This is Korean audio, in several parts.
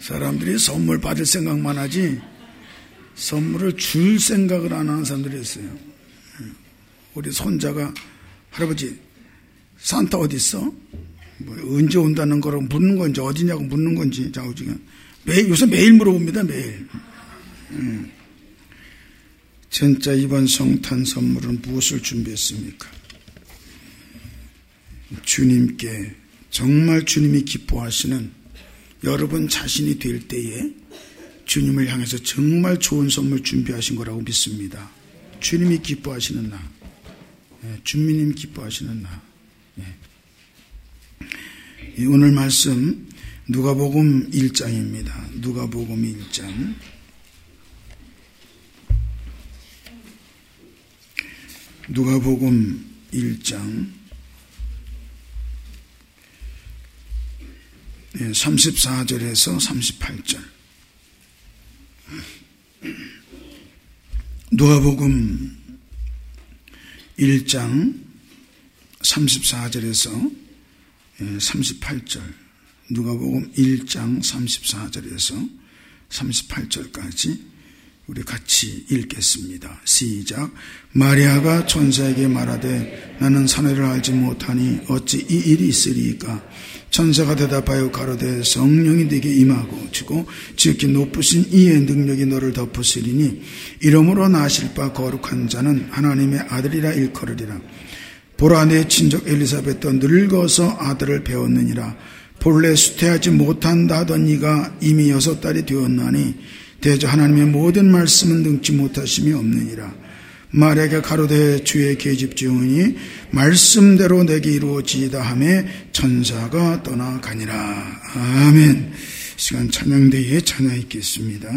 사람들이 선물 받을 생각만 하지 선물을 줄 생각을 안 하는 사람들이 있어요. 우리 손자가 할아버지 산타 어디 있어? 뭐 언제 온다는 거라고 묻는 건지 어디냐고 묻는 건지 좌우지간 요새 매일 물어봅니다. 매일. 진짜 이번 성탄 선물은 무엇을 준비했습니까? 주님께 정말 주님이 기뻐하시는 여러분 자신이 될 때에 주님을 향해서 정말 좋은 선물 준비하신 거라고 믿습니다. 주님이 기뻐하시는 나, 주님이 기뻐하시는 나. 오늘 말씀 누가복음 1장입니다. 누가복음 1장. 누가복음 1장 34절에서 38절. 누가복음 1장 34절에서 38절. 누가복음 1장 34절에서 38절까지 우리 같이 읽겠습니다. 시작. 마리아가 천사에게 말하되 나는 사내를 알지 못하니 어찌 이 일이 있으리이까. 천사가 대답하여 가로되 성령이 네게 임하고 주고 지극히 높으신 이의 능력이 너를 덮으시리니 이러므로 나실 바 거룩한 자는 하나님의 아들이라 일컬으리라. 보라 내 친족 엘리사벳도 늙어서 아들을 배웠느니라. 본래 수태하지 못한다던 이가 이미 6달이 되었나니 대저 하나님의 모든 말씀은 능치 못하심이 없느니라. 마리아가 가로되 주의 계집중이니 말씀대로 내게 이루어지이다 하며 천사가 떠나가니라. 아멘. 시간 찬양대에 찬양 있겠습니다.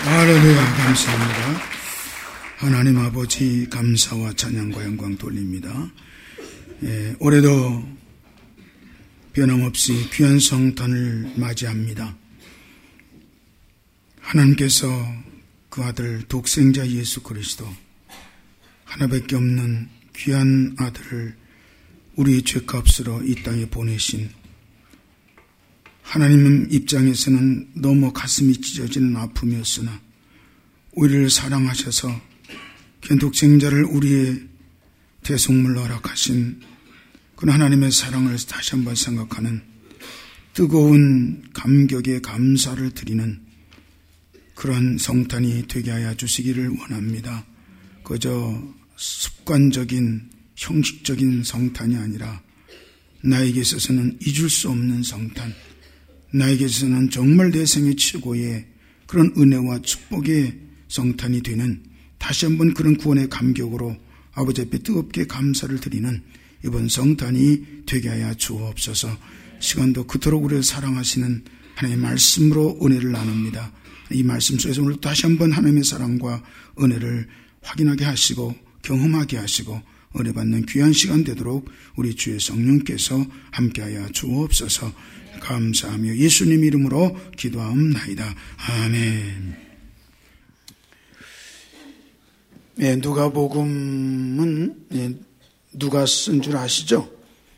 할렐루야, 감사합니다. 하나님 아버지 감사와 찬양과 영광 돌립니다. 올해도 변함없이 귀한 성탄을 맞이합니다. 하나님께서 그 아들 독생자 예수 그리스도 하나밖에 없는 귀한 아들을 우리 죄값으로 이 땅에 보내신, 하나님 입장에서는 너무 가슴이 찢어지는 아픔이었으나 우리를 사랑하셔서 귀한 독생자를 우리의 대속물로 허락하신 그 하나님의 사랑을 다시 한번 생각하는 뜨거운 감격의 감사를 드리는 그런 성탄이 되게 하여 주시기를 원합니다. 그저 습관적인 형식적인 성탄이 아니라 나에게 있어서는 잊을 수 없는 성탄, 나에게 있어서는 정말 내 생애 최고의 그런 은혜와 축복의 성탄이 되는, 다시 한번 그런 구원의 감격으로 아버지 앞에 뜨겁게 감사를 드리는 이번 성탄이 되게 하여 주옵소서. 시간도 그토록 우리를 사랑하시는 하나님의 말씀으로 은혜를 나눕니다. 이 말씀 속에서 오늘 다시 한번 하나님의 사랑과 은혜를 확인하게 하시고 경험하게 하시고 은혜 받는 귀한 시간 되도록 우리 주의 성령께서 함께하여 주옵소서. 감사하며 예수님 이름으로 기도하옵나이다. 아멘. 누가복음은 누가 쓴 줄 아시죠?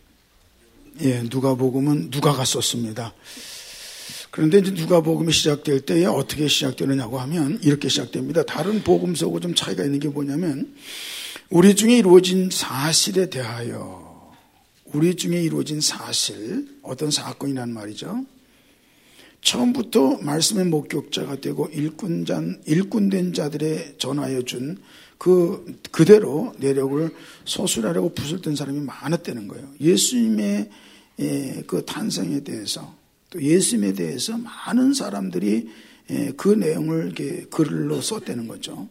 누가복음은 누가가 썼습니다. 그런데 이제 누가복음이 시작될 때에 어떻게 시작되느냐고 하면 이렇게 시작됩니다. 다른 복음서하고 좀 차이가 있는 게 뭐냐면, 우리 중에 이루어진 사실에 대하여, 우리 중에 이루어진 사실, 어떤 사건이란 말이죠. 처음부터 말씀의 목격자가 되고 일꾼된 자들의 전하여 준 그대로 내력을 소술하려고 붓을 든 사람이 많았다는 거예요. 예수님의 그 탄생에 대해서, 또 예수님에 대해서 많은 사람들이 그 내용을 이렇게 글로 썼다는 거죠.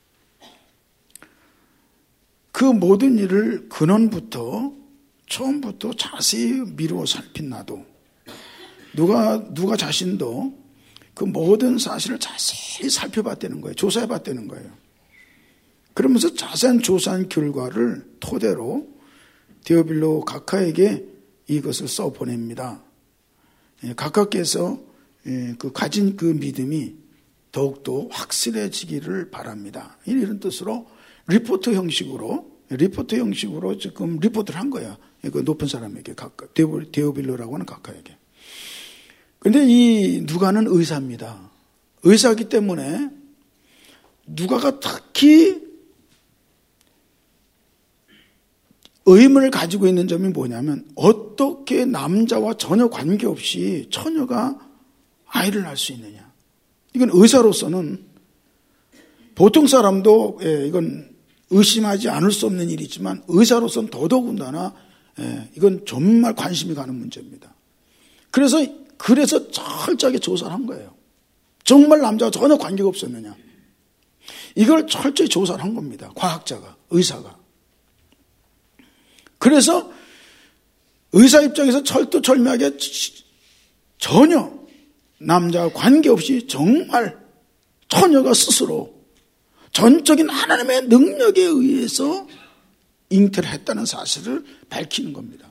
그 모든 일을 근원부터 처음부터 자세히 미루어 살핀 나도, 누가 자신도 그 모든 사실을 자세히 살펴봤다는 거예요. 조사해봤다는 거예요. 그러면서 자세한 조사한 결과를 토대로 데오빌로 각하에게 이것을 써보냅니다. 각하께서 그 가진 그 믿음이 더욱더 확실해지기를 바랍니다. 이런 뜻으로 리포트 형식으로 지금 리포트를 한 거야. 그 높은 사람에게, 데오빌로라고 하는 각하에게. 그런데 이 누가는 의사입니다. 의사이기 때문에 누가가 특히 의문을 가지고 있는 점이 뭐냐면, 어떻게 남자와 전혀 관계없이 처녀가 아이를 낳을 수 있느냐. 이건 의사로서는, 보통 사람도 이건 의심하지 않을 수 없는 일이지만 의사로서는 더더군다나 이건 정말 관심이 가는 문제입니다. 그래서 철저하게 조사를 한 거예요. 정말 남자와 전혀 관계가 없었느냐. 이걸 철저히 조사를 한 겁니다. 과학자가, 의사가. 그래서 의사 입장에서 철두철미하게 전혀 남자와 관계없이 정말 처녀가 스스로 전적인 하나님의 능력에 의해서 잉태를 했다는 사실을 밝히는 겁니다.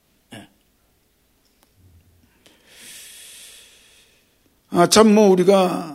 우리가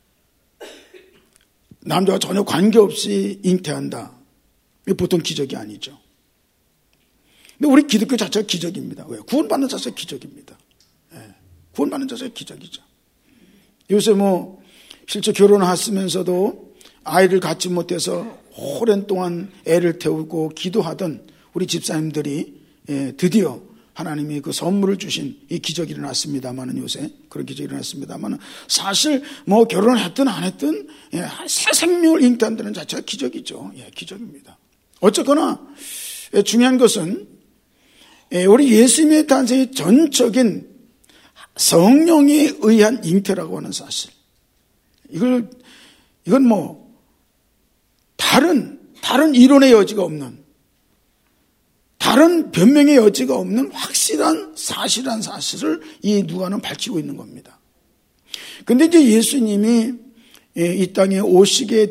남자와 전혀 관계없이 잉태한다. 이게 보통 기적이 아니죠. 근데 우리 기독교 자체가 기적입니다. 왜? 구원받는 자체가 기적입니다. 구원받는 자체가 기적이죠. 요새 실제 결혼하시면서도 아이를 갖지 못해서 오랜 동안 애를 태우고 기도하던 우리 집사님들이 드디어 하나님이 그 선물을 주신 이 기적이 일어났습니다만은, 요새 그런 기적이 일어났습니다만은, 사실 결혼을 했든 안 했든 새 생명을 잉태한다는 자체가 기적이죠. 기적입니다. 어쨌거나 중요한 것은 우리 예수님의 탄생이 전적인 성령에 의한 잉태라고 하는 사실. 이건 다른 이론의 여지가 없는, 다른 변명의 여지가 없는 확실한 사실을 이 누가는 밝히고 있는 겁니다. 근데 이제 예수님이 이 땅에 오시는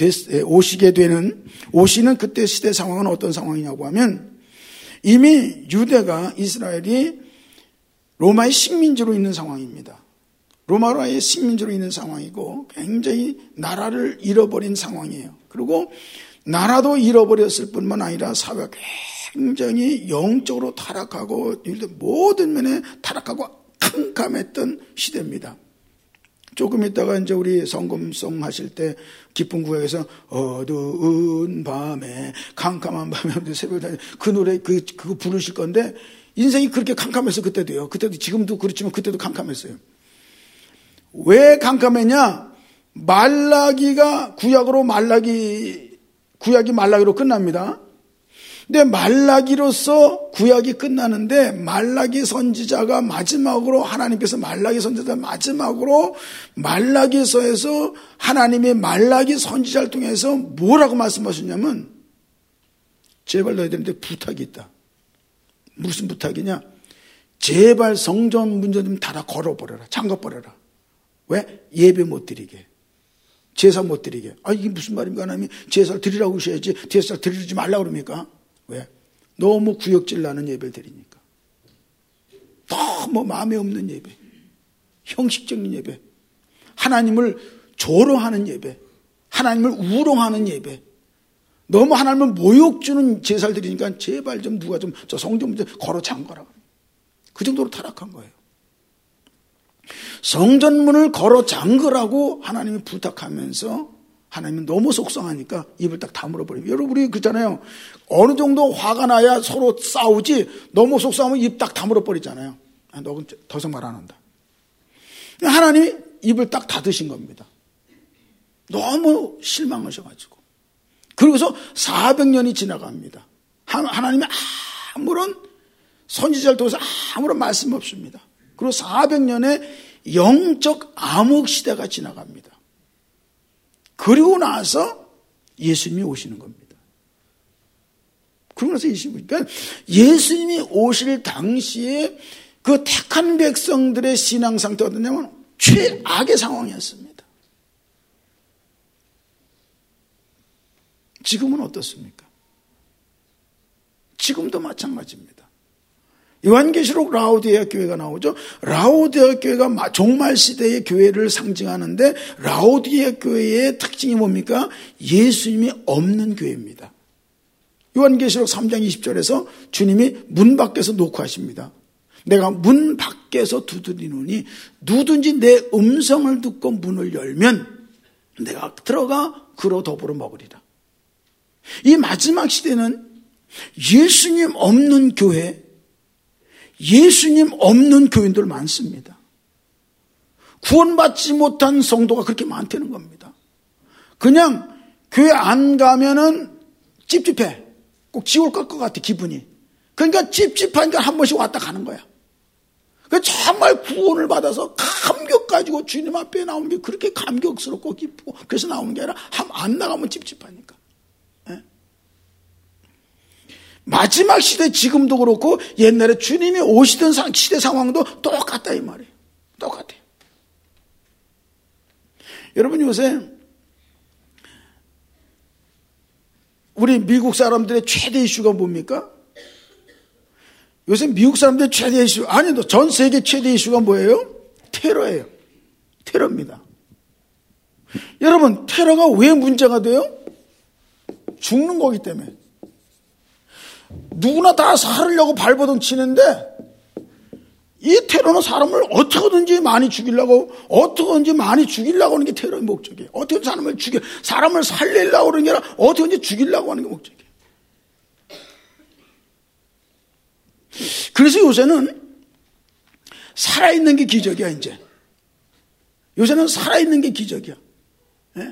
그때 시대 상황은 어떤 상황이냐고 하면 이미 유대가 이스라엘이 로마의 식민지로 있는 상황입니다. 로마의 식민지로 있는 상황이고 굉장히 나라를 잃어버린 상황이에요. 그리고 나라도 잃어버렸을 뿐만 아니라 사회가 굉장히 영적으로 타락하고 모든 면에 타락하고 캄캄했던 시대입니다. 조금 있다가 이제 우리 성금송 하실 때 기쁜 구역에서 어두운 밤에 캄캄한 밤에 새벽에 그 노래 그거 부르실 건데 인생이 그렇게 캄캄했어. 그때도요. 그때도 지금도 그렇지만 그때도 캄캄했어요. 왜 캄캄했냐? 말라기가 구약이 말라기로 끝납니다. 근데 말라기로서 구약이 끝나는데 말라기 선지자가 마지막으로 하나님께서 말라기 선지자 마지막으로 말라기서에서 하나님의 말라기 선지자를 통해서 뭐라고 말씀하셨냐면 제발 너희들한테 부탁이 있다. 무슨 부탁이냐? 제발 성전 문제 좀 닫아 걸어버려라. 잠가버려라. 왜? 예배 못 드리게. 제사 못 드리게. 이게 무슨 말입니까? 하나님이 제사를 드리라고 하셔야지 제사를 드리지 말라고 그럽니까? 왜? 너무 구역질 나는 예배를 드리니까. 너무 마음에 없는 예배. 형식적인 예배. 하나님을 조롱하는 예배. 하나님을 우롱하는 예배. 너무 하나님을 모욕 주는 제사를 드리니까 제발 좀 누가 좀 저 성전 문제 걸어 잠가라. 그 정도로 타락한 거예요. 성전문을 걸어 잠그라고 하나님이 부탁하면서 하나님은 너무 속상하니까 입을 딱 다물어 버립니다. 여러분 우리 그렇잖아요. 어느 정도 화가 나야 서로 싸우지 너무 속상하면 입 딱 다물어 버리잖아요. 너는 더 이상 말 안 한다. 하나님이 입을 딱 닫으신 겁니다. 너무 실망하셔가지고. 그러고서 400년이 지나갑니다. 하나님이 아무런 선지자를 통해서 아무런 말씀 없습니다. 그리고 400년의 영적 암흑 시대가 지나갑니다. 그리고 나서 예수님이 오시는 겁니다. 그러고 나서 예수님이 오실 당시에 그 택한 백성들의 신앙 상태가 어떠냐면 최악의 상황이었습니다. 지금은 어떻습니까? 지금도 마찬가지입니다. 요한계시록 라오디게아 교회가 나오죠. 라오디게아 교회가 종말 시대의 교회를 상징하는데 라오디게아 교회의 특징이 뭡니까? 예수님이 없는 교회입니다. 요한계시록 3장 20절에서 주님이 문 밖에서 놓고 하십니다. 내가 문 밖에서 두드리노니 누구든지 내 음성을 듣고 문을 열면 내가 들어가 그로 더불어 먹으리라. 이 마지막 시대는 예수님 없는 교회, 예수님 없는 교인들 많습니다. 구원받지 못한 성도가 그렇게 많다는 겁니다. 그냥 교회 안 가면은 찝찝해. 꼭 지옥 갈 것 같아 기분이. 그러니까 찝찝하니까 한 번씩 왔다 가는 거야. 그러니까 정말 구원을 받아서 감격 가지고 주님 앞에 나오는 게 그렇게 감격스럽고 기쁘고 그래서 나오는 게 아니라 안 나가면 찝찝하니까. 마지막 시대 지금도 그렇고 옛날에 주님이 오시던 시대 상황도 똑같다 이 말이에요. 똑같아요. 여러분 요새 우리 미국 사람들의 최대 이슈가 뭡니까? 요새 미국 사람들의 최대 이슈 아니 전 세계 최대 이슈가 뭐예요? 테러예요. 테러입니다. 여러분 테러가 왜 문제가 돼요? 죽는 거기 때문에. 누구나 다 살으려고 발버둥 치는데 이 테러는 사람을 어떻게든지 많이 죽이려고 하는 게 테러의 목적이에요. 어떻게든 사람을 살리려고 하는 게 아니라 어떻게든지 죽이려고 하는 게 목적이에요. 그래서 요새는 살아있는 게 기적이야 이제. 요새는 살아있는 게 기적이야. 예?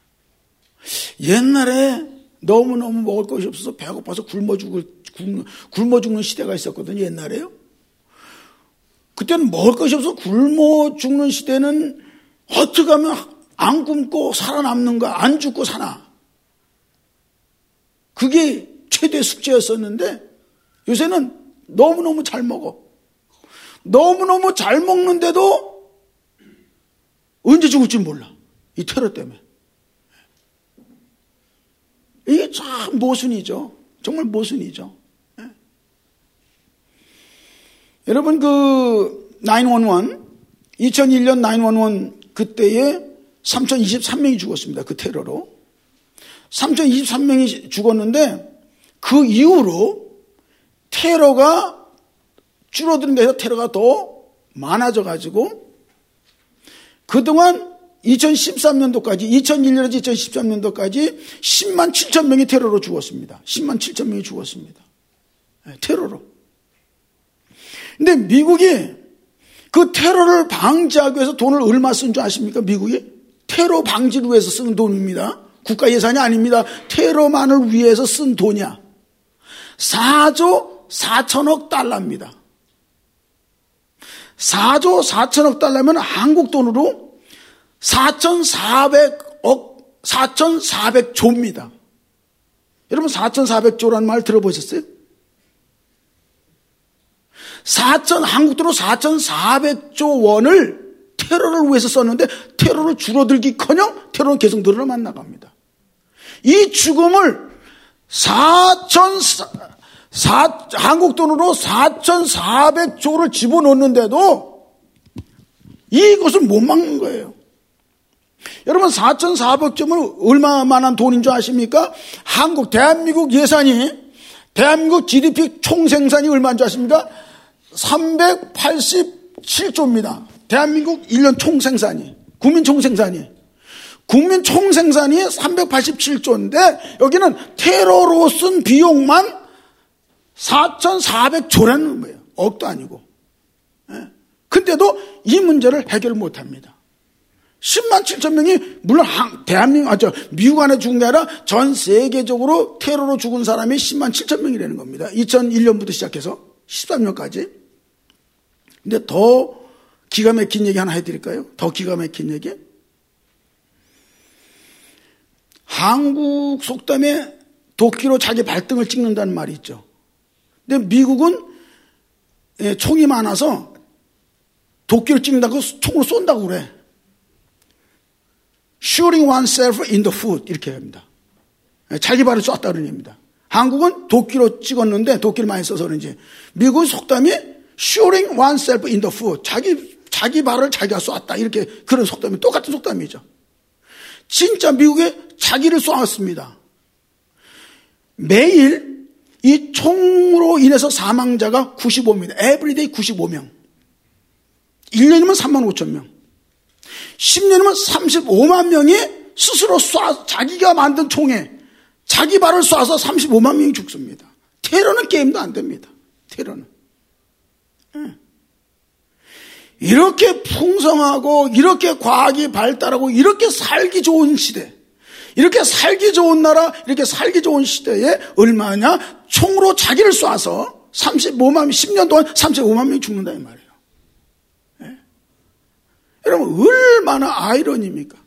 옛날에 너무너무 먹을 것이 없어서 배고파서 굶어 죽는 시대가 있었거든요. 옛날에요. 그때는 먹을 것이 없어서 굶어 죽는 시대는 어떻게 하면 안 굶고 살아남는가, 안 죽고 사나. 그게 최대 숙제였었는데 요새는 너무너무 잘 먹어. 너무너무 잘 먹는데도 언제 죽을지 몰라. 이 테러 때문에. 이게 참 모순이죠. 정말 모순이죠. 여러분, 911, 2001년 911 그때에 3,023명이 죽었습니다. 그 테러로. 3,023명이 죽었는데 그 이후로 테러가 줄어드는 데서 테러가 더 많아져 가지고 그동안 2013년도까지 2001년에서 2013년도까지 10만 7천 명이 테러로 죽었습니다. 10만 7천 명이 죽었습니다. 테러로. 근데 미국이 그 테러를 방지하기 위해서 돈을 얼마 쓴 줄 아십니까? 미국이? 테러 방지를 위해서 쓴 돈입니다. 국가 예산이 아닙니다. 테러만을 위해서 쓴 돈이야. 4조 4천억 달러입니다. 4조 4천억 달러면 한국 돈으로 4,400조입니다. 여러분 4,400조라는 말 들어보셨어요? 한국 돈으로 4,400조 원을 테러를 위해서 썼는데 테러를 줄어들기커녕 테러는 계속 늘어나만 나갑니다. 이 죽음을 한국 돈으로 4,400조를 집어넣는데도 이것을 못 막는 거예요. 여러분 4,400조면 얼마만한 돈인 줄 아십니까? 대한민국 예산이 대한민국 GDP 총생산이 얼마인 줄 아십니까? 387조입니다. 대한민국 1년 총생산이 국민 총생산이 387조인데 여기는 테러로 쓴 비용만 4,400조라는 거예요. 억도 아니고. 근데도 이 문제를 해결 못합니다. 10만 7천 명이 물론 미국 안에 죽은 게 아니라 전 세계적으로 테러로 죽은 사람이 10만 7천 명이라는 겁니다. 2001년부터 시작해서 13년까지. 근데 더 기가 막힌 얘기 하나 해드릴까요? 더 기가 막힌 얘기. 한국 속담에 도끼로 자기 발등을 찍는다는 말이 있죠. 근데 미국은 총이 많아서 도끼를 찍는다고 총으로 쏜다고 그래. Shooting oneself in the foot 이렇게 합니다. 자기 발을 쐈다는 얘기입니다. 한국은 도끼로 찍었는데 도끼를 많이 써서 그런지 미국 속담이 Shooting oneself in the foot 자기 발을 자기가 쐈다 이렇게 그런 속담이 똑같은 속담이죠. 진짜 미국에 자기를 쏘았습니다. 매일 이 총으로 인해서 사망자가 95명입니다. 에브리데이 95명. 1년이면 3만 5천 명. 10년이면 35만 명이 스스로 자기가 만든 총에 자기 발을 쏴서 35만 명이 죽습니다. 테러는 게임도 안 됩니다. 테러는. 이렇게 풍성하고 이렇게 과학이 발달하고 이렇게 살기 좋은 시대, 이렇게 살기 좋은 나라, 이렇게 살기 좋은 시대에 얼마냐? 총으로 자기를 쏴서 10년 동안 35만 명이 죽는다 이 말이에요. 여러분 얼마나 아이러니입니까?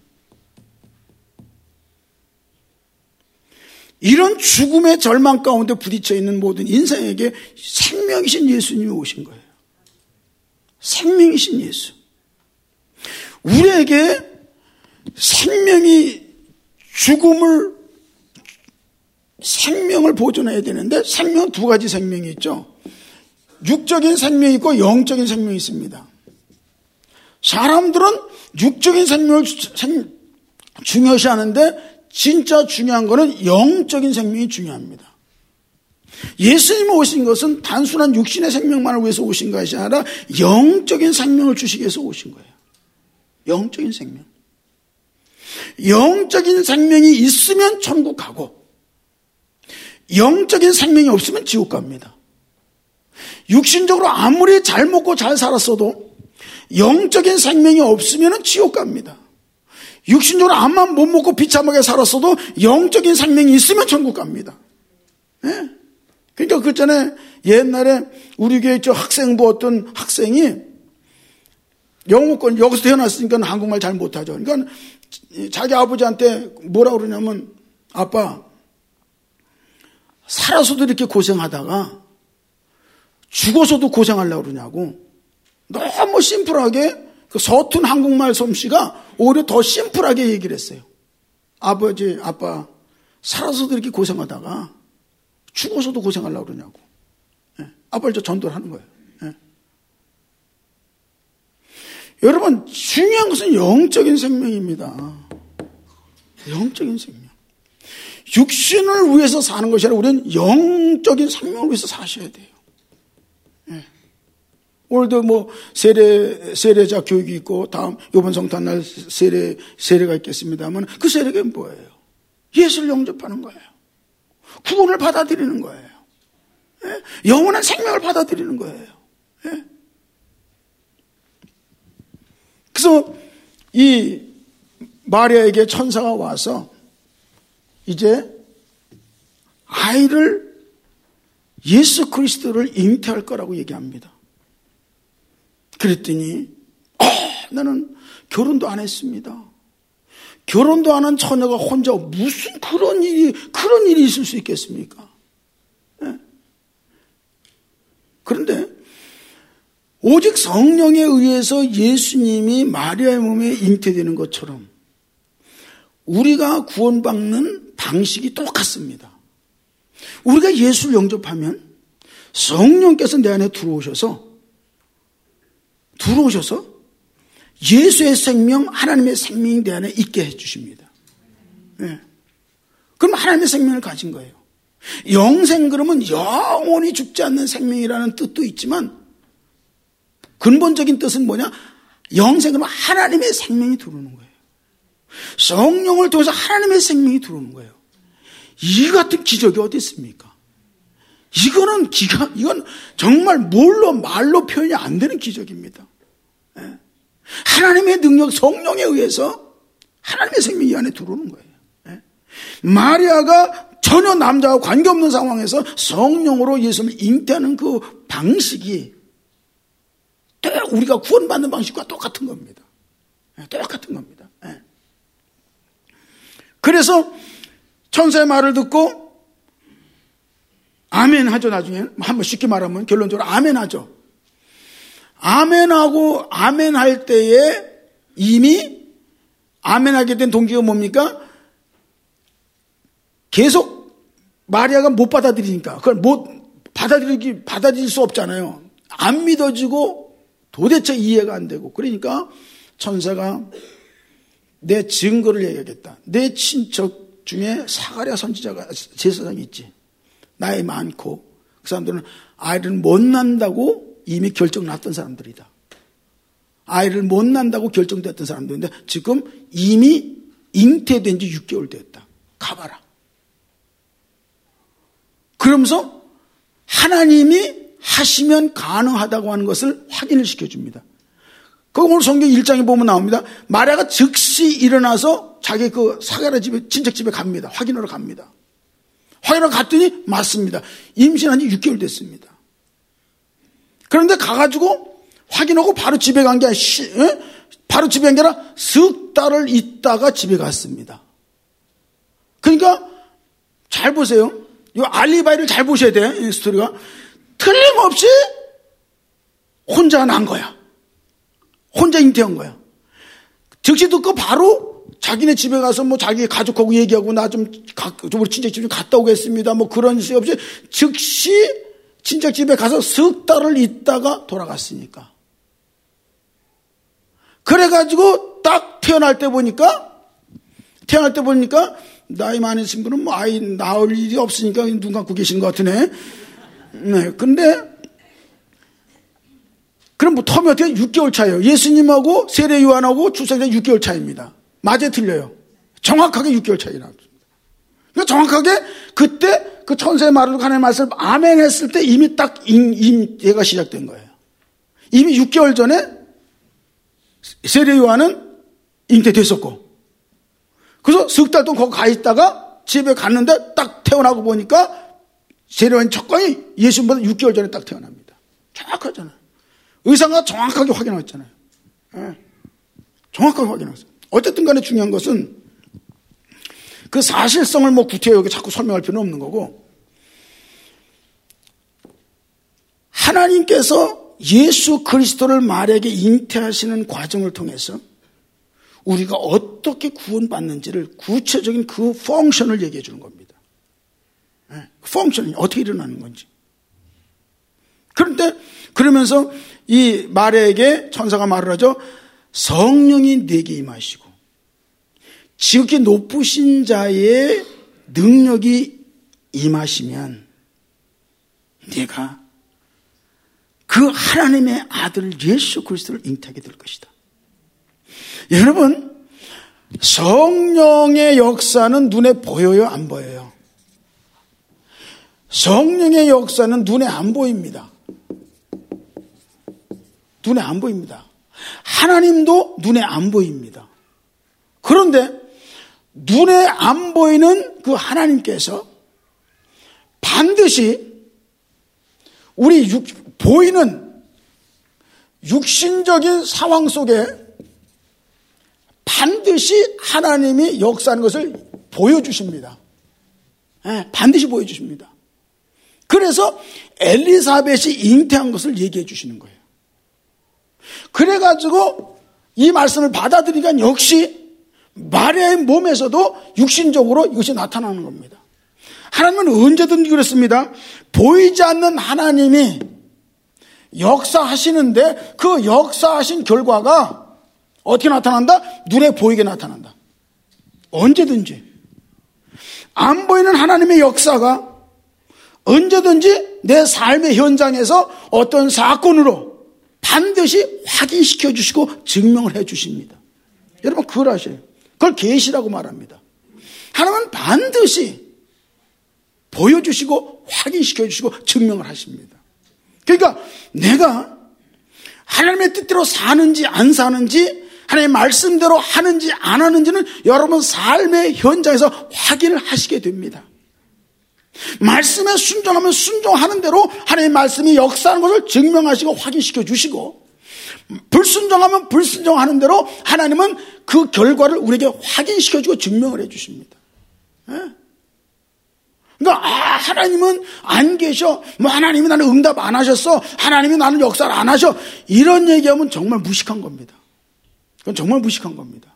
이런 죽음의 절망 가운데 부딪혀 있는 모든 인생에게 생명이신 예수님이 오신 거예요. 생명이신 예수. 우리에게 생명을 보존해야 되는데 생명은 두 가지 생명이 있죠. 육적인 생명이 있고 영적인 생명이 있습니다. 사람들은 육적인 생명을 중요시하는데 진짜 중요한 것은 영적인 생명이 중요합니다. 예수님이 오신 것은 단순한 육신의 생명만을 위해서 오신 것이 아니라 영적인 생명을 주시기 위해서 오신 거예요. 영적인 생명. 영적인 생명이 있으면 천국 가고 영적인 생명이 없으면 지옥 갑니다. 육신적으로 아무리 잘 먹고 잘 살았어도 영적인 생명이 없으면 지옥 갑니다. 육신적으로 암만 못 먹고 비참하게 살았어도 영적인 생명이 있으면 천국 갑니다. 네? 그러니까 그 전에 옛날에 우리 교회 학생부 어떤 학생이 영어권 여기서 태어났으니까 한국말 잘 못하죠. 그러니까 자기 아버지한테 뭐라 그러냐면 아빠 살아서도 이렇게 고생하다가 죽어서도 고생하려고 그러냐고 너무 심플하게 그 서툰 한국말 솜씨가 오히려 더 심플하게 얘기를 했어요. 아버지, 아빠, 살아서도 이렇게 고생하다가 죽어서도 고생하려고 그러냐고. 예. 아빠를 저 전도를 하는 거예요. 예. 여러분, 중요한 것은 영적인 생명입니다. 영적인 생명. 육신을 위해서 사는 것이 아니라 우리는 영적인 생명을 위해서 사셔야 돼요. 예. 오늘도 뭐 세례자 교육이 있고 다음 이번 성탄날 세례가 있겠습니다만 그 세례가 뭐예요? 예수를 영접하는 거예요. 구원을 받아들이는 거예요. 예? 영원한 생명을 받아들이는 거예요. 예? 그래서 이 마리아에게 천사가 와서 이제 아이를 예수 그리스도를 잉태할 거라고 얘기합니다. 그랬더니 나는 결혼도 안 했습니다. 결혼도 안 한 처녀가 혼자 무슨 그런 일이 있을 수 있겠습니까? 네. 그런데 오직 성령에 의해서 예수님이 마리아의 몸에 잉태되는 것처럼 우리가 구원받는 방식이 똑같습니다. 우리가 예수를 영접하면 성령께서 내 안에 들어오셔서 예수의 생명, 하나님의 생명이 내 안에 있게 해주십니다. 네. 그럼 하나님의 생명을 가진 거예요. 영생 그러면 영원히 죽지 않는 생명이라는 뜻도 있지만 근본적인 뜻은 뭐냐? 영생 그러면 하나님의 생명이 들어오는 거예요. 성령을 통해서 하나님의 생명이 들어오는 거예요. 이 같은 기적이 어디 있습니까? 이건 정말 말로 표현이 안 되는 기적입니다. 네. 하나님의 능력, 성령에 의해서 하나님의 생명이 이 안에 들어오는 거예요. 네. 마리아가 전혀 남자와 관계없는 상황에서 성령으로 예수를 잉태하는 그 방식이 또 우리가 구원받는 방식과 똑같은 겁니다. 네. 똑같은 겁니다. 네. 그래서 천사의 말을 듣고 아멘 하죠. 나중에 한번 쉽게 말하면 결론적으로 아멘 하죠. 아멘하고 아멘할 때에 이미 아멘하게 된 동기가 뭡니까? 계속 마리아가 못 받아들이니까 그걸 못 받아들일 수 없잖아요. 안 믿어지고 도대체 이해가 안 되고 그러니까 천사가 내 증거를 얘기하겠다. 내 친척 중에 사가랴 선지자가 제사장이 있지. 나이 많고 그 사람들은 아이를 못 낳는다고 이미 결정 났던 사람들이다. 아이를 못 낳는다고 결정됐던 사람들인데 지금 이미 잉태된 지 6개월 됐다. 가봐라. 그러면서 하나님이 하시면 가능하다고 하는 것을 확인을 시켜줍니다. 그 오늘 성경 1장에 보면 나옵니다. 마리아가 즉시 일어나서 자기 그 사가랴 집에 친척 집에 갑니다. 확인하러 갑니다. 확인하러 갔더니 맞습니다. 임신한 지 6개월 됐습니다. 그런데 가가지고 확인하고 바로 집에 간 게 아니라 석 달을 있다가 집에 갔습니다. 그러니까 잘 보세요. 이 알리바이를 잘 보셔야 돼. 이 스토리가 틀림없이 혼자 난 거야. 혼자 잉태한 거야. 즉시 듣고 바로 자기네 집에 가서 뭐 자기 가족하고 얘기하고 나 좀 우리 친척 집 좀 갔다 오겠습니다. 뭐 그런 시 없이 즉시 친척 집에 가서 석 달을 있다가 돌아갔으니까. 그래가지고 딱 태어날 때 보니까 나이 많으신 분은 뭐 아이 낳을 일이 없으니까 눈 감고 계신 것 같으네. 네. 근데 그럼 뭐 텀이 어떻게 6개월 차예요. 예수님하고 세례 요한하고 출생자 6개월 차입니다. 맞아요, 틀려요. 정확하게 6개월 차이 나왔습니다. 그러니까 정확하게 그때 그 천사의 말을 하나님의 말씀을 아멘 했을 때 이미 딱 잉태가 시작된 거예요. 이미 6개월 전에 세례 요한은 잉태됐었고 그래서 석 달 동안 거기 가 있다가 집에 갔는데 딱 태어나고 보니까 세례 요한 척관이 예수님보다 6개월 전에 딱 태어납니다. 정확하잖아요. 의사가 정확하게 확인했잖아요. 네. 정확하게 확인했어요. 어쨌든 간에 중요한 것은 그 사실성을 뭐 구체적으로 자꾸 설명할 필요는 없는 거고 하나님께서 예수 그리스도를 마리아에게 잉태하시는 과정을 통해서 우리가 어떻게 구원받는지를 구체적인 그 펑션을 얘기해 주는 겁니다. 펑션이 어떻게 일어나는 건지. 그런데 그러면서 이 마리아에게 천사가 말을 하죠. 성령이 네게 임하시고 지극히 높으신 자의 능력이 임하시면 네가 그 하나님의 아들 예수 그리스도를 잉태하게 될 것이다. 여러분, 성령의 역사는 눈에 보여요, 안 보여요? 성령의 역사는 눈에 안 보입니다. 눈에 안 보입니다. 하나님도 눈에 안 보입니다. 그런데 눈에 안 보이는 그 하나님께서 반드시 우리 보이는 육신적인 상황 속에 반드시 하나님이 역사하는 것을 보여주십니다. 반드시 보여주십니다. 그래서 엘리사벳이 잉태한 것을 얘기해 주시는 거예요. 그래가지고 이 말씀을 받아들이니까 역시 마리아의 몸에서도 육신적으로 이것이 나타나는 겁니다. 하나님은 언제든지 그렇습니다. 보이지 않는 하나님이 역사하시는데 그 역사하신 결과가 어떻게 나타난다? 눈에 보이게 나타난다. 언제든지. 안 보이는 하나님의 역사가 언제든지 내 삶의 현장에서 어떤 사건으로 반드시 확인시켜 주시고 증명을 해 주십니다. 여러분 그걸 아셔요. 그걸 계시라고 말합니다. 하나님은 반드시 보여주시고 확인시켜 주시고 증명을 하십니다. 그러니까 내가 하나님의 뜻대로 사는지 안 사는지 하나님의 말씀대로 하는지 안 하는지는 여러분 삶의 현장에서 확인을 하시게 됩니다. 말씀에 순종하면 순종하는 대로 하나님의 말씀이 역사하는 것을 증명하시고 확인시켜 주시고 불순종하면 불순종하는 대로 하나님은 그 결과를 우리에게 확인시켜 주고 증명을 해 주십니다. 그러니까 하나님은 안 계셔. 하나님이 나는 응답 안 하셨어. 하나님이 나는 역사를 안 하셔. 이런 얘기하면 정말 무식한 겁니다. 그건 정말 무식한 겁니다.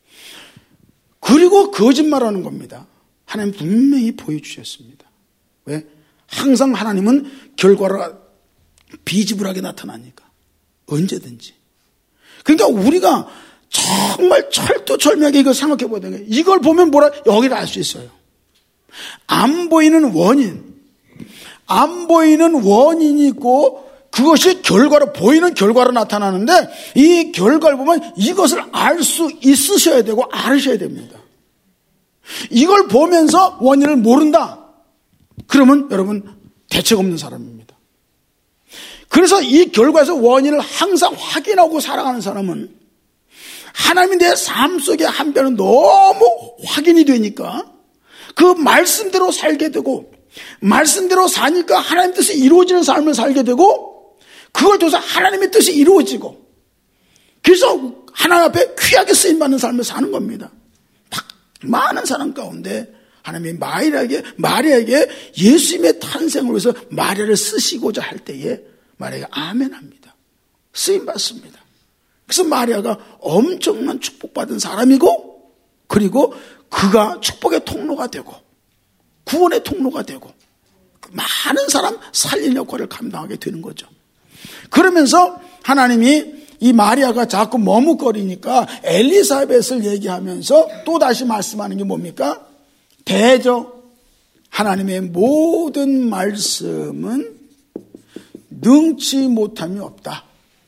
그리고 거짓말하는 겁니다. 하나님 분명히 보여주셨습니다. 왜? 항상 하나님은 결과를 비지불하게 나타나니까. 언제든지. 그러니까 우리가 정말 철두철미하게 이걸 생각해 봐야 되는 거예요. 이걸 보면 여기를 알 수 있어요. 안 보이는 원인. 안 보이는 원인이 있고 그것이 결과로 보이는 결과로 나타나는데 이 결과를 보면 이것을 알 수 있으셔야 되고 알으셔야 됩니다. 이걸 보면서 원인을 모른다. 그러면 여러분 대책 없는 사람입니다. 그래서 이 결과에서 원인을 항상 확인하고 살아가는 사람은 하나님이 내 삶 속에 한 변은 너무 확인이 되니까 그 말씀대로 살게 되고 말씀대로 사니까 하나님 뜻이 이루어지는 삶을 살게 되고 그걸 통해서 하나님의 뜻이 이루어지고 그래서 하나님 앞에 귀하게 쓰임받는 삶을 사는 겁니다. 많은 사람 가운데 하나님이 마리아에게 예수님의 탄생을 위해서 마리아를 쓰시고자 할 때에 마리아가 아멘합니다. 쓰임받습니다. 그래서 마리아가 엄청난 축복받은 사람이고 그리고 그가 축복의 통로가 되고 구원의 통로가 되고 많은 사람 살릴 역할을 감당하게 되는 거죠. 그러면서 하나님이 이 마리아가 자꾸 머뭇거리니까 엘리사벳을 얘기하면서 또다시 말씀하는 게 뭡니까? 대저 하나님의 모든 말씀은 능치 못함이 없다.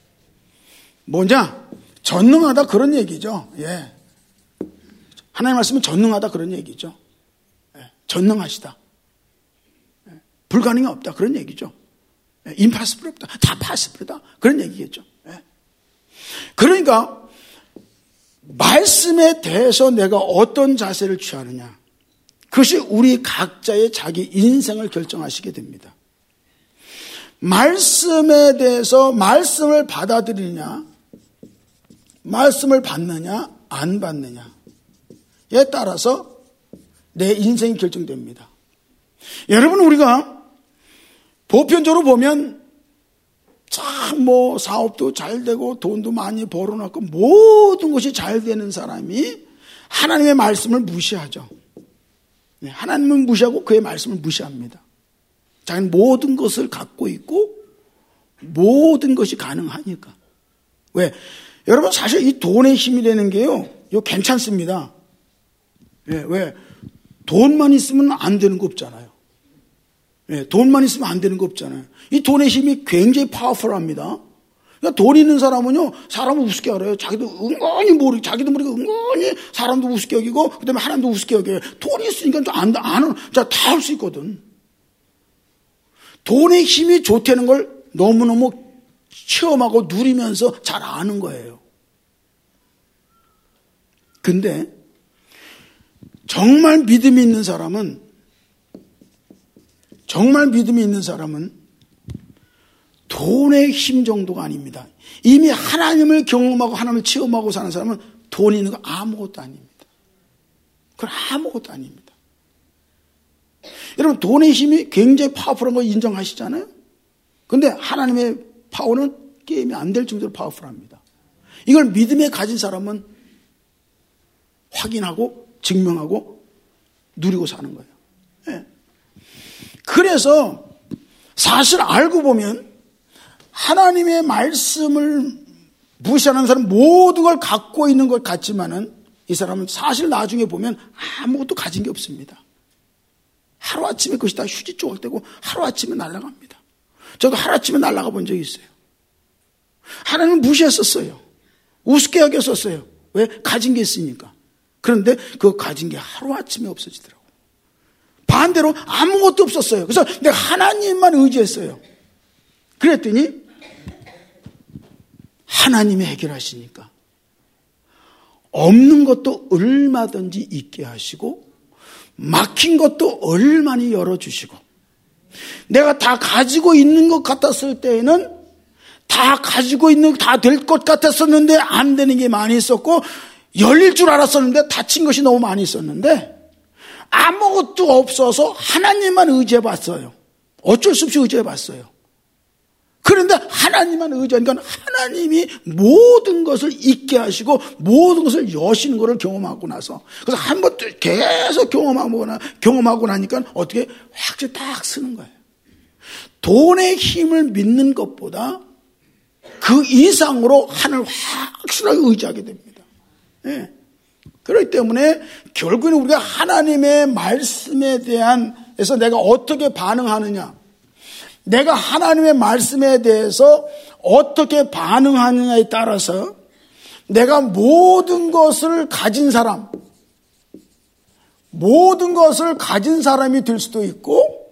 뭐냐? 전능하다 그런 얘기죠. 예. 하나님의 말씀은 전능하다 그런 얘기죠. 예. 전능하시다. 예. 불가능이 없다 그런 얘기죠. 예. 임파서블이 없다. 다 파서블이다 그런 얘기겠죠. 예. 그러니까 말씀에 대해서 내가 어떤 자세를 취하느냐 그것이 우리 각자의 자기 인생을 결정하시게 됩니다. 말씀에 대해서 말씀을 받아들이냐 말씀을 받느냐 안 받느냐에 따라서 내 인생이 결정됩니다. 여러분 우리가 보편적으로 보면 참 막 사업도 잘 되고 돈도 많이 벌어놨고 모든 것이 잘 되는 사람이 하나님의 말씀을 무시하죠. 하나님은 무시하고 그의 말씀을 무시합니다. 자기는 모든 것을 갖고 있고 모든 것이 가능하니까. 왜? 여러분 사실 이 돈의 힘이라는 게요, 이거 괜찮습니다. 왜? 돈만 있으면 안 되는 거 없잖아요. 돈만 있으면 안 되는 거 없잖아요. 이 돈의 힘이 굉장히 파워풀합니다. 그러니까 돈 있는 사람은요, 사람을 우습게 알아요. 자기도 은근히 모르고, 자기도 모르고 은근히 사람도 우습게 여기고, 그 다음에 하나님도 우습게 여겨요. 돈이 있으니까 다 할 수 있거든. 돈의 힘이 좋다는 걸 너무너무 체험하고 누리면서 잘 아는 거예요. 근데 정말 믿음이 있는 사람은 돈의 힘 정도가 아닙니다. 이미 하나님을 경험하고 하나님을 체험하고 사는 사람은 돈 있는 거 아무것도 아닙니다. 그건 아무것도 아닙니다. 여러분 돈의 힘이 굉장히 파워풀한 거 인정하시잖아요. 근데 하나님의 파워는 게임이 안 될 정도로 파워풀합니다. 이걸 믿음에 가진 사람은 확인하고 증명하고 누리고 사는 거예요. 네. 그래서 사실 알고 보면 하나님의 말씀을 무시하는 사람은 모든 걸 갖고 있는 것 같지만은 이 사람은 사실 나중에 보면 아무것도 가진 게 없습니다. 하루아침에 그것이 다 휴지 쪼갈 때고 하루아침에 날아갑니다. 저도 하루아침에 날아가 본 적이 있어요. 하나님은 무시했었어요. 우습게 여겼었어요. 왜? 가진 게 있으니까. 그런데 그 가진 게 하루아침에 없어지더라고요. 반대로 아무것도 없었어요. 그래서 내가 하나님만 의지했어요. 그랬더니 하나님이 해결하시니까 없는 것도 얼마든지 있게 하시고 막힌 것도 얼마나 열어주시고 내가 다 가지고 있는 것 같았을 때에는 다 가지고 있는 다 될 것 같았었는데 안 되는 게 많이 있었고 열릴 줄 알았었는데 닫힌 것이 너무 많이 있었는데 아무것도 없어서 하나님만 의지해봤어요. 어쩔 수 없이 의지해봤어요. 그런데 하나님만 의지하니까 하나님이 모든 것을 잊게 하시고 모든 것을 여시는 것을 경험하고 나서 그래서 한 번 계속 경험하고 나니까 어떻게 확실히 딱 쓰는 거예요. 돈의 힘을 믿는 것보다 그 이상으로 하나님을 확실하게 의지하게 됩니다. 네. 그렇기 때문에 결국은 우리가 하나님의 말씀에 대해서 내가 어떻게 반응하느냐, 내가 하나님의 말씀에 대해서 어떻게 반응하느냐에 따라서 내가 모든 것을 가진 사람이 될 수도 있고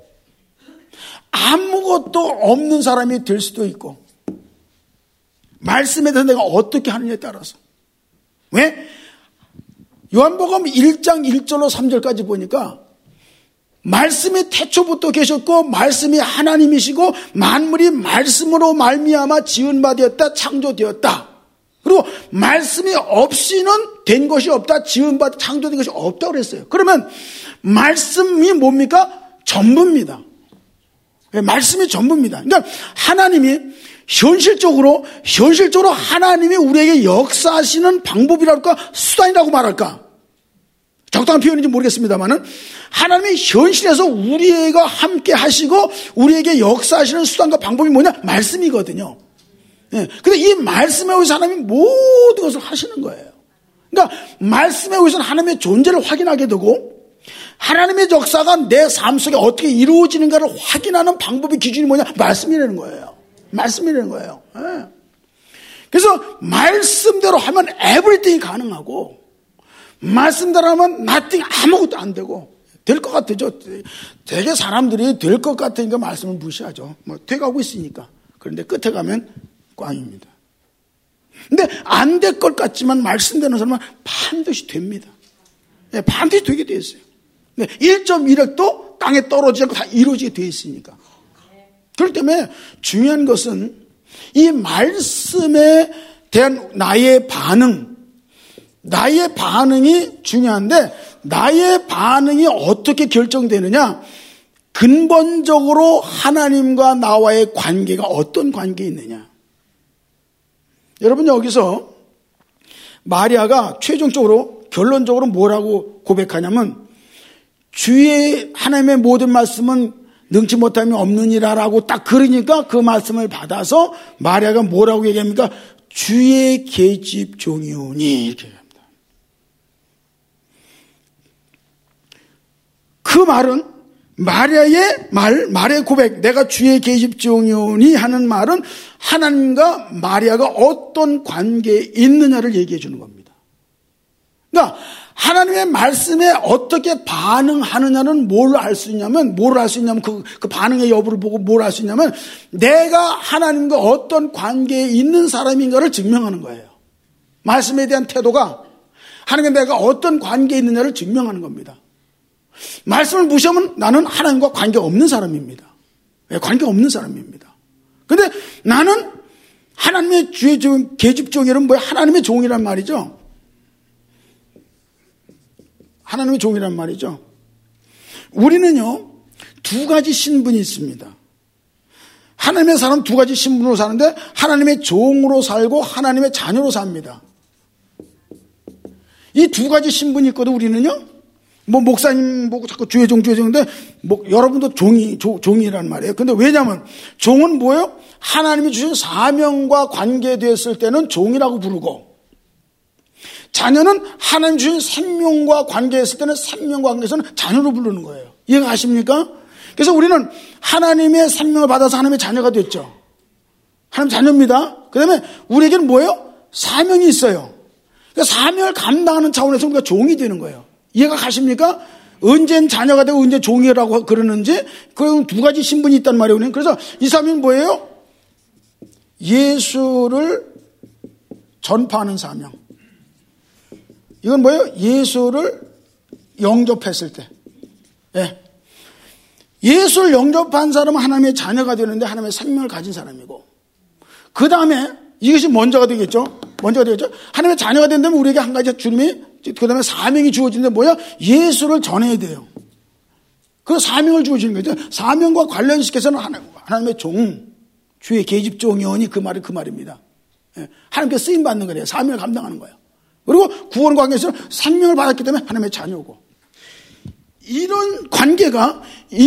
아무것도 없는 사람이 될 수도 있고 말씀에 대해서 내가 어떻게 하느냐에 따라서. 왜? 요한복음 1장 1절로 3절까지 보니까 말씀이 태초부터 계셨고 말씀이 하나님이시고 만물이 말씀으로 말미암아 지은 바 되었다 창조되었다. 그리고 말씀이 없이는 된 것이 없다. 지은 바 창조된 것이 없다고 그랬어요. 그러면 말씀이 뭡니까? 전부입니다. 말씀이 전부입니다. 그러니까 하나님이 현실적으로 하나님이 우리에게 역사하시는 방법이랄까 수단이라고 말할까? 적당한 표현인지 모르겠습니다만은 하나님이 현실에서 우리가 함께 하시고 우리에게 역사하시는 수단과 방법이 뭐냐? 말씀이거든요. 근데 이 말씀에 의해서 하나님이 모든 것을 하시는 거예요. 그러니까 말씀에 의해서는 하나님의 존재를 확인하게 되고 하나님의 역사가 내 삶 속에 어떻게 이루어지는가를 확인하는 방법의 기준이 뭐냐? 말씀이라는 거예요. 말씀이라는 거예요. 그래서 말씀대로 하면 에브리띵이 가능하고 말씀대로 하면 nothing 아무것도 안 되고 될 것 같죠. 되게 사람들이 될 것 같으니까 말씀을 무시하죠. 돼가고 있으니까. 그런데 끝에 가면 꽝입니다. 근데 안 될 것 같지만 말씀되는 사람은 반드시 됩니다. 반드시 되게 돼 있어요. 1.1핵도 땅에 떨어지지 않고 다 이루어지게 돼 있으니까. 그렇기 때문에 중요한 것은 이 말씀에 대한 나의 반응이 중요한데 나의 반응이 어떻게 결정되느냐? 근본적으로 하나님과 나와의 관계가 어떤 관계에 있느냐? 여러분, 여기서 마리아가 최종적으로 결론적으로 뭐라고 고백하냐면, 주의 하나님의 모든 말씀은 능치 못함이 없느니라라고 딱 그러니까 그 말씀을 받아서 마리아가 뭐라고 얘기합니까? 주의 계집 종이오니, 이렇게 얘기합니다. 그 말은 마리아의 마리아의 고백, 내가 주의 계집 종이오니 하는 말은 하나님과 마리아가 어떤 관계에 있느냐를 얘기해 주는 겁니다. 그러니까 하나님의 말씀에 어떻게 반응하느냐는 뭘 알 수 있냐면, 그 반응의 여부를 보고 뭘 알 수 있냐면, 내가 하나님과 어떤 관계에 있는 사람인가를 증명하는 거예요. 말씀에 대한 태도가 하나님과 내가 어떤 관계에 있느냐를 증명하는 겁니다. 말씀을 무시하면 나는 하나님과 관계 없는 사람입니다. 관계 없는 사람입니다. 근데 나는 하나님의 주의 계집 종이란 뭐예요? 하나님의 종이란 말이죠. 하나님의 종이란 말이죠. 우리는요, 두 가지 신분이 있습니다. 하나님의 사람 두 가지 신분으로 사는데, 하나님의 종으로 살고 하나님의 자녀로 삽니다. 이 두 가지 신분이 있거든. 우리는요, 목사님 보고 자꾸 주의 종인데, 여러분도 종이란 말이에요. 근데 왜냐면, 종은 뭐예요? 하나님이 주신 사명과 관계되었을 때는 종이라고 부르고, 자녀는 하나님 주신 생명과 관계했을 때는 생명과 관계에서는 자녀로 부르는 거예요. 이해가 가십니까? 그래서 우리는 하나님의 생명을 받아서 하나님의 자녀가 됐죠. 하나님 자녀입니다. 그 다음에 우리에게는 뭐예요? 사명이 있어요. 그러니까 사명을 감당하는 차원에서 우리가 종이 되는 거예요. 이해가 가십니까? 언젠 자녀가 되고 언제 종이라고 그러는지, 그런 두 가지 신분이 있단 말이에요. 그래서 이 사명은 뭐예요? 예수를 전파하는 사명. 이건 뭐예요? 예수를 영접했을 때. 예. 예수를 영접한 사람은 하나님의 자녀가 되는데 하나님의 생명을 가진 사람이고, 그 다음에 이것이 먼저가 되겠죠? 하나님의 자녀가 된다면 우리에게 한 가지 주님이, 그 다음에 사명이 주어지는데 뭐야? 예수를 전해야 돼요. 그 사명을 주어지는 거죠. 사명과 관련시켜서는 하나님의 종, 주의 계집 종이오니 그 말입니다. 예. 하나님께 쓰임받는 거예요. 사명을 감당하는 거예요. 그리고 구원 관계에서 생명을 받았기 때문에 하나님의 자녀고, 이런 관계가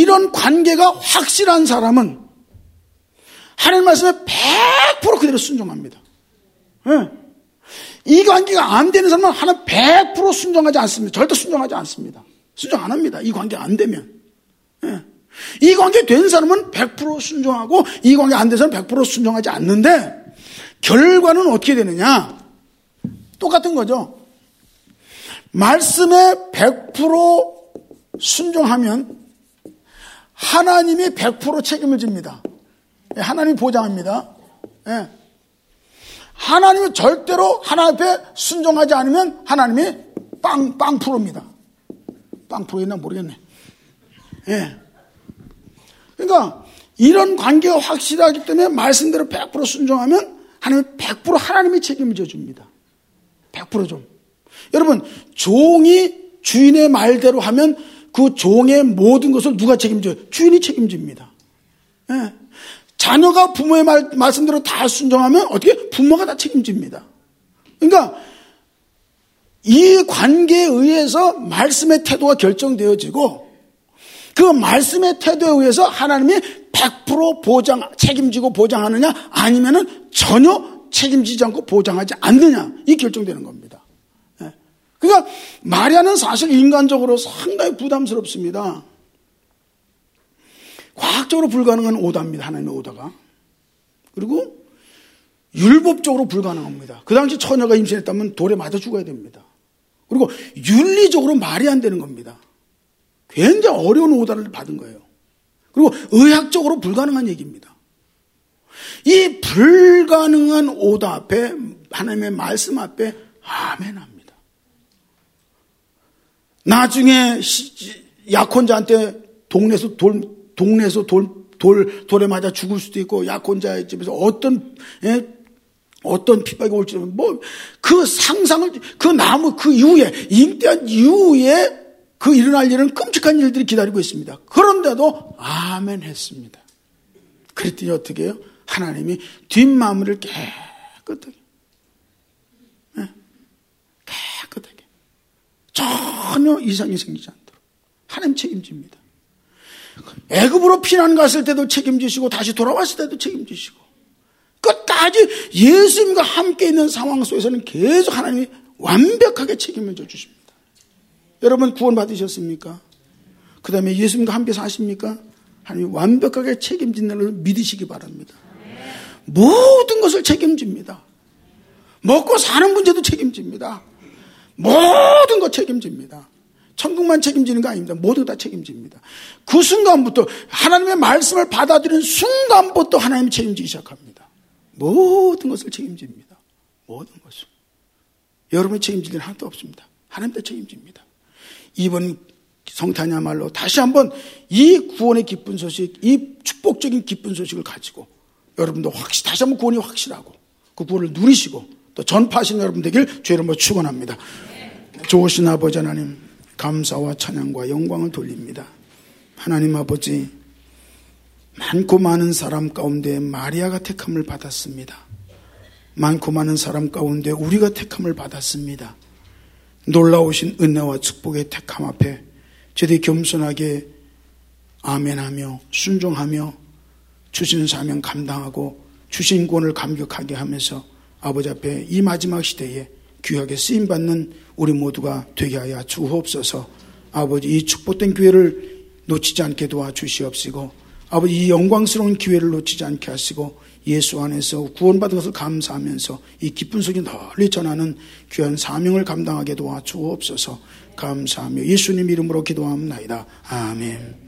확실한 사람은 하나님 말씀에 100% 그대로 순종합니다. 네. 이 관계가 안 되는 사람은 하나님 100% 순종하지 않습니다. 절대 순종하지 않습니다. 순종 안 합니다. 이 관계가 안 되면. 네. 이 관계 된 사람은 100% 순종하고, 이 관계 안 된 사람은 100% 순종하지 않는데, 결과는 어떻게 되느냐? 똑같은 거죠. 말씀에 100% 순종하면 하나님이 100% 책임을 집니다. 하나님이 보장합니다. 예. 하나님이 절대로 하나님 앞에 순종하지 않으면 하나님이 빵 프로입니다. 빵 프로였나 모르겠네. 예. 그러니까 이런 관계가 확실하기 때문에 말씀대로 100% 순종하면 하나님이 100% 하나님이 책임을 져줍니다. 100% 좀. 여러분, 종이 주인의 말대로 하면 그 종의 모든 것을 누가 책임져요? 주인이 책임집니다. 예. 자녀가 부모의 말씀대로 다 순종하면 어떻게? 부모가 다 책임집니다. 그러니까 이 관계에 의해서 말씀의 태도가 결정되어지고, 그 말씀의 태도에 의해서 하나님이 100% 책임지고 보장하느냐, 아니면은 전혀 책임지지 않고 보장하지 않느냐, 이 결정되는 겁니다. 그러니까 마리아는 사실 인간적으로 상당히 부담스럽습니다. 과학적으로 불가능한 오다입니다. 하나님의 오다가. 그리고 율법적으로 불가능합니다. 그 당시 처녀가 임신했다면 돌에 맞아 죽어야 됩니다. 그리고 윤리적으로 말이 안 되는 겁니다. 굉장히 어려운 오다를 받은 거예요. 그리고 의학적으로 불가능한 얘기입니다. 이 불가능한 오다 앞에, 하나님의 말씀 앞에 아멘 합니다. 나중에 약혼자한테 동네에서 돌에 맞아 죽을 수도 있고, 약혼자의 집에서 어떤 핍박이 올지, 그 상상을, 그 나무, 그 이후에, 잉태한 이후에 그 일어날 일은 끔찍한 일들이 기다리고 있습니다. 그런데도 아멘 했습니다. 그랬더니 어떻게 해요? 하나님이 뒷마무리를 깨끗하게. 전혀 이상이 생기지 않도록 하나님 책임집니다. 애굽으로 피난 갔을 때도 책임지시고 다시 돌아왔을 때도 책임지시고 끝까지 예수님과 함께 있는 상황 속에서는 계속 하나님이 완벽하게 책임을 져주십니다. 여러분 구원 받으셨습니까? 그 다음에 예수님과 함께 사십니까? 하나님이 완벽하게 책임진다는 걸 믿으시기 바랍니다. 모든 것을 책임집니다. 먹고 사는 문제도 책임집니다. 모든 것 책임집니다. 천국만 책임지는 거 아닙니다. 모두 다 책임집니다. 그 순간부터 하나님의 말씀을 받아들이는 순간부터 하나님이 책임지기 시작합니다. 모든 것을 책임집니다. 모든 것을. 여러분이 책임질 일은 하나도 없습니다. 하나님 다 책임집니다. 이번 성탄야말로 다시 한번 이 구원의 기쁜 소식, 이 축복적인 기쁜 소식을 가지고 여러분도 다시 한번 구원이 확실하고 그 구원을 누리시고 또 전파하시는 여러분 되길 주의 이름으로 축원합니다. 좋으신 아버지 하나님, 감사와 찬양과 영광을 돌립니다. 하나님 아버지, 많고 많은 사람 가운데 마리아가 택함을 받았습니다. 많고 많은 사람 가운데 우리가 택함을 받았습니다. 놀라우신 은혜와 축복의 택함 앞에 저희들이 겸손하게 아멘하며 순종하며 주신 사명 감당하고 주신 구원을 감격하게 하면서 아버지 앞에 이 마지막 시대에 귀하게 쓰임받는 우리 모두가 되게 하여 주옵소서. 아버지, 이 축복된 기회를 놓치지 않게 도와주시옵시고 아버지, 이 영광스러운 기회를 놓치지 않게 하시고 예수 안에서 구원받은 것을 감사하면서 이 기쁜 소식 널리 전하는 귀한 사명을 감당하게 도와주옵소서. 감사하며 예수님 이름으로 기도합니다. 아멘.